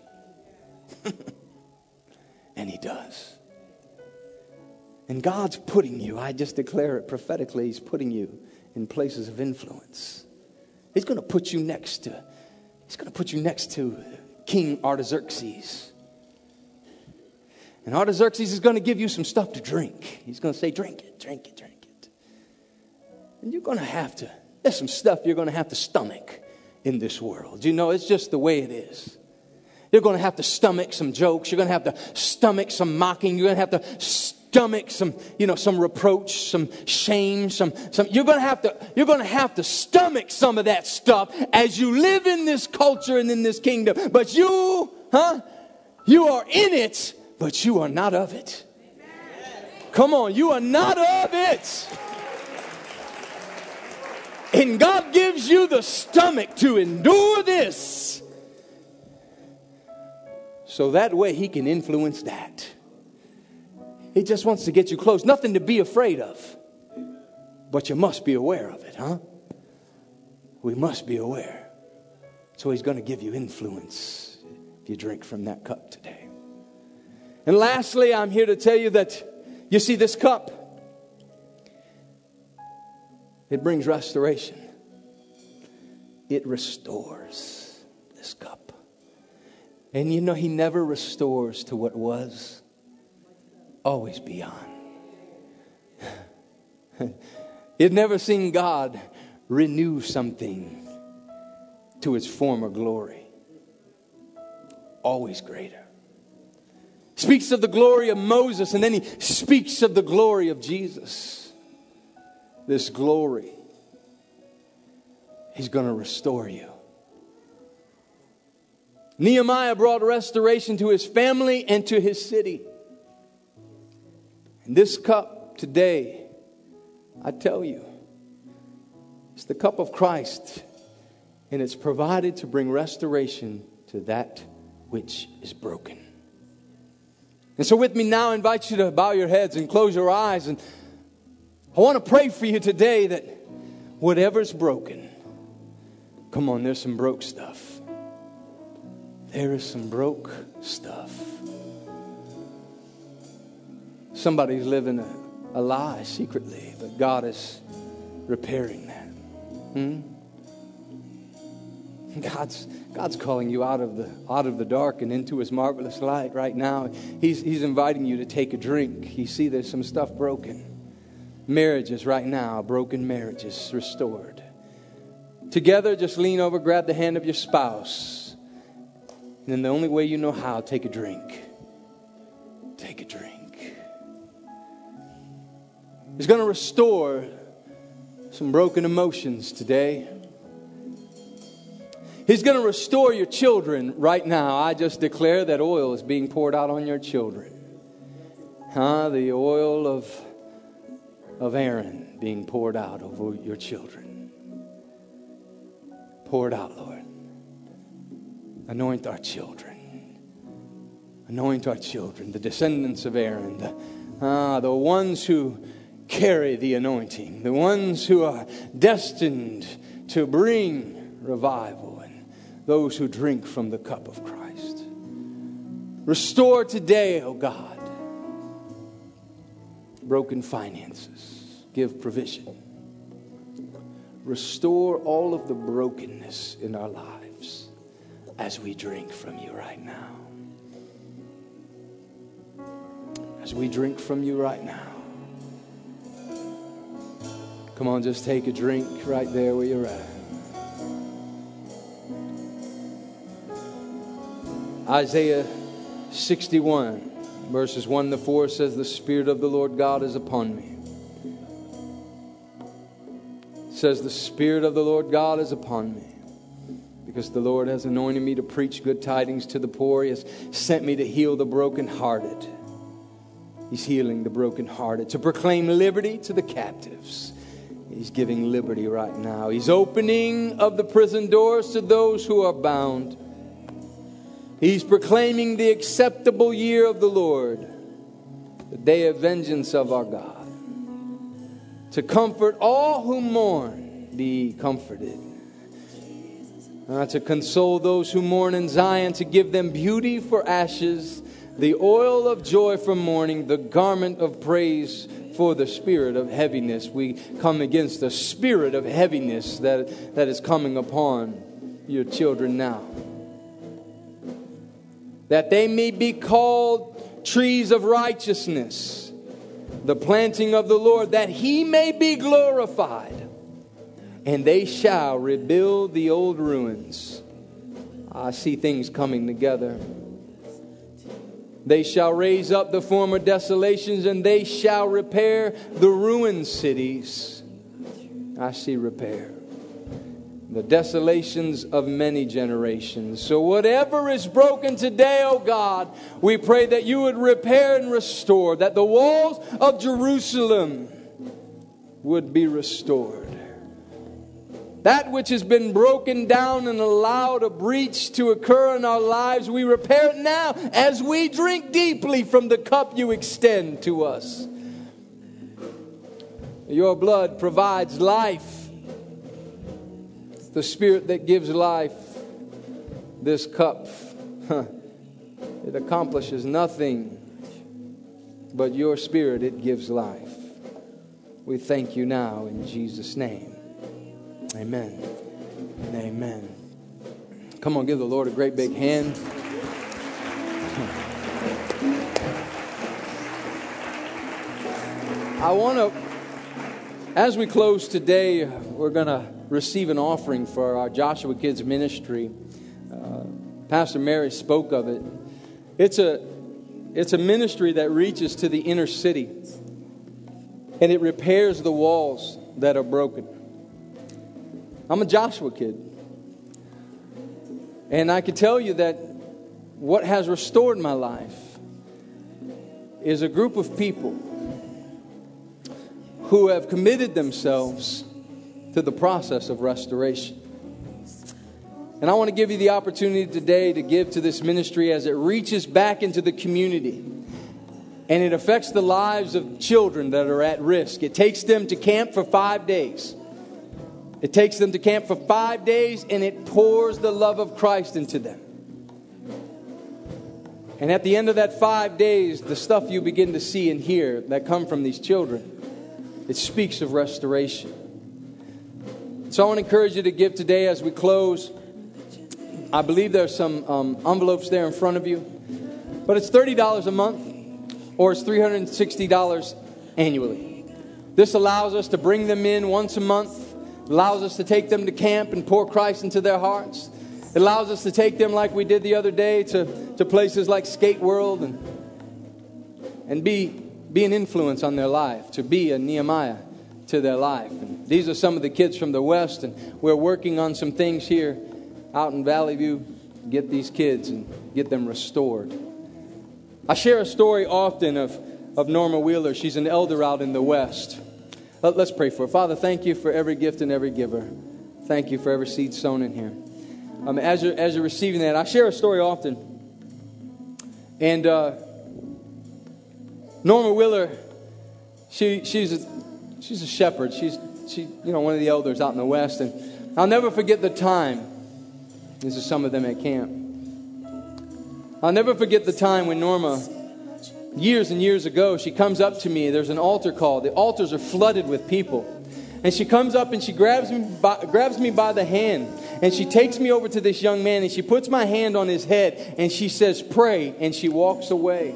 And he does. And God's putting you, I just declare it prophetically, he's putting you in places of influence. He's going to put you next to, he's going to put you next to King Artaxerxes. And Artaxerxes is going to give you some stuff to drink. He's going to say, drink it, drink it, drink it. And you're going to have to, there's some stuff you're going to have to stomach in this world. You know, it's just the way it is. You're going to have to stomach some jokes. You're going to have to stomach some mocking. You're going to have to stomach some, you know, some reproach, some shame, some, some, you're going to have to, you're going to have to stomach some of that stuff as you live in this culture and in this kingdom. But you, huh? You are in it, but you are not of it. Come on, you are not of it. And God gives you the stomach to endure this. So that way he can influence that. He just wants to get you close. Nothing to be afraid of. But you must be aware of it, huh? We must be aware. So he's going to give you influence if you drink from that cup today. And lastly, I'm here to tell you that, you see, this cup, it brings restoration. It restores this cup. And you know, he never restores to what was, always beyond. You've never seen God renew something to its former glory. Always greater. Speaks of the glory of Moses, and then he speaks of the glory of Jesus. This glory, he's going to restore you. Nehemiah brought restoration to his family and to his city. And this cup today, I tell you, it's the cup of Christ, and it's provided to bring restoration to that which is broken. And so with me now, I invite you to bow your heads and close your eyes. And I want to pray for you today that whatever's broken, come on, there's some broke stuff. There is some broke stuff. Somebody's living a, a lie secretly, but God is repairing that. Hmm? God's God's calling you out of the out of the dark and into his marvelous light right now. He's he's inviting you to take a drink. You see, there's some stuff broken. Marriages right now, broken marriages restored. Together, just lean over, grab the hand of your spouse. And then the only way you know how, take a drink. Take a drink. He's going to restore some broken emotions today. He's going to restore your children right now. I just declare that oil is being poured out on your children. Huh? The oil of, of Aaron being poured out over your children. Pour it out, Lord. Anoint our children. Anoint our children, the descendants of Aaron, the, uh, the ones who carry the anointing, the ones who are destined to bring revival, and those who drink from the cup of Christ. Restore today, oh God, broken finances. Give provision. Restore all of the brokenness in our lives as we drink from you right now. As we drink from you right now. Come on, just take a drink right there where you're at. Isaiah sixty-one, verses one to four says, the Spirit of the Lord God is upon me. It says, the Spirit of the Lord God is upon me, because the Lord has anointed me to preach good tidings to the poor. He has sent me to heal the brokenhearted, He's healing the brokenhearted, to proclaim liberty to the captives. He's giving liberty right now. He's opening of the prison doors to those who are bound. He's proclaiming the acceptable year of the Lord, the day of vengeance of our God. To comfort all who mourn, be comforted. Uh, to console those who mourn in Zion, to give them beauty for ashes, the oil of joy for mourning, the garment of praise for the spirit of heaviness. We come against the spirit of heaviness that, that is coming upon your children now. That they may be called trees of righteousness, the planting of the Lord, that He may be glorified. And they shall rebuild the old ruins. I see things coming together. They shall raise up the former desolations, and they shall repair the ruined cities. I see repair. The desolations of many generations. So whatever is broken today, oh God, we pray that you would repair and restore, that the walls of Jerusalem would be restored. That which has been broken down and allowed a breach to occur in our lives, we repair it now as we drink deeply from the cup you extend to us. Your blood provides life. The Spirit that gives life. This cup, huh, it accomplishes nothing, but your Spirit, it gives life. We thank you now in Jesus' name. Amen and amen. Come on, give the Lord a great big hand. I want to, as we close today, we're going to receive an offering for our Joshua Kids ministry. Uh, Pastor Mary spoke of it. It's a, it's a ministry that reaches to the inner city, and it repairs the walls that are broken. I'm a Joshua kid. And I can tell you that what has restored my life is a group of people who have committed themselves to the process of restoration. And I want to give you the opportunity today to give to this ministry as it reaches back into the community. And it affects the lives of children that are at risk. It takes them to camp for five days. It takes them to camp for five days and it pours the love of Christ into them. And at the end of that five days, the stuff you begin to see and hear that come from these children, it speaks of restoration. So I want to encourage you to give today as we close. I believe there's some um, envelopes there in front of you. But it's thirty dollars a month or it's three hundred sixty dollars annually. This allows us to bring them in once a month. Allows us to take them to camp and pour Christ into their hearts. It allows us to take them like we did the other day to, to places like Skate World and, and be, be an influence on their life, to be a Nehemiah to their life. And these are some of the kids from the West, and we're working on some things here out in Valley View to get these kids and get them restored. I share a story often of, of Norma Wheeler. She's an elder out in the West. Let's pray for her. Father, thank you for every gift and every giver. Thank you for every seed sown in here. Um, as, you're, as you're receiving that, I share a story often. And uh, Norma Wheeler, she she's a, she's a shepherd. She's she you know one of the elders out in the West. And I'll never forget the time. These are some of them at camp. I'll never forget the time when Norma, years and years ago, she comes up to me. There's an altar call. The altars are flooded with people. And she comes up and she grabs me by, grabs me by the hand. And she takes me over to this young man and she puts my hand on his head. And she says, pray. And she walks away.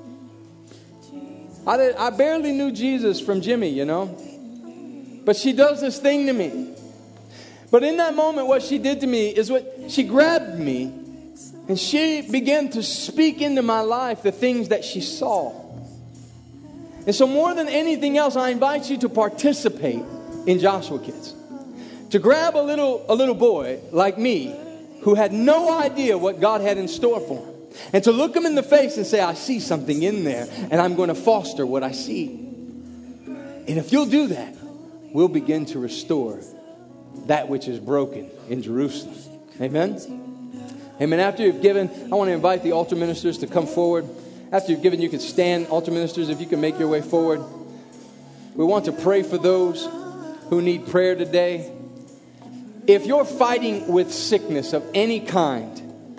I, did, I barely knew Jesus from Jimmy, you know. But she does this thing to me. But in that moment, what she did to me is what she grabbed me. And she began to speak into my life the things that she saw. And so more than anything else, I invite you to participate in Joshua Kids. To grab a little, a little boy like me who had no idea what God had in store for him. And to look them in the face and say, I see something in there, and I'm going to foster what I see. And if you'll do that, we'll begin to restore that which is broken in Jerusalem. Amen? Amen. After you've given, I want to invite the altar ministers to come forward. After you've given, you can stand. Altar ministers, if you can make your way forward. We want to pray for those who need prayer today. If you're fighting with sickness of any kind,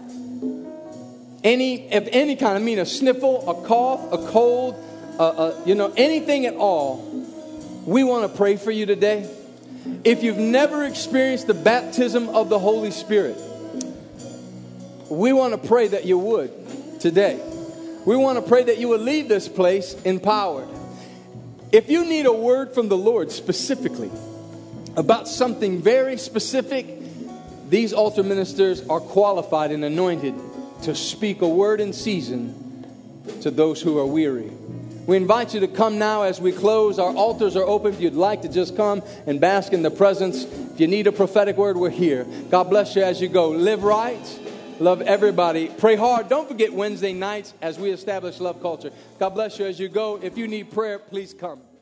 any of any kind, I mean a sniffle, a cough, a cold, uh, uh, you know, anything at all, we want to pray for you today. If you've never experienced the baptism of the Holy Spirit, we want to pray that you would today. We want to pray that you would leave this place empowered. If you need a word from the Lord specifically about something very specific, these altar ministers are qualified and anointed to speak a word in season to those who are weary. We invite you to come now as we close. Our altars are open. If you'd like to just come and bask in the presence. If you need a prophetic word, we're here. God bless you as you go. Live right. Love everybody. Pray hard. Don't forget Wednesday nights as we establish Love Culture. God bless you as you go. If you need prayer, please come.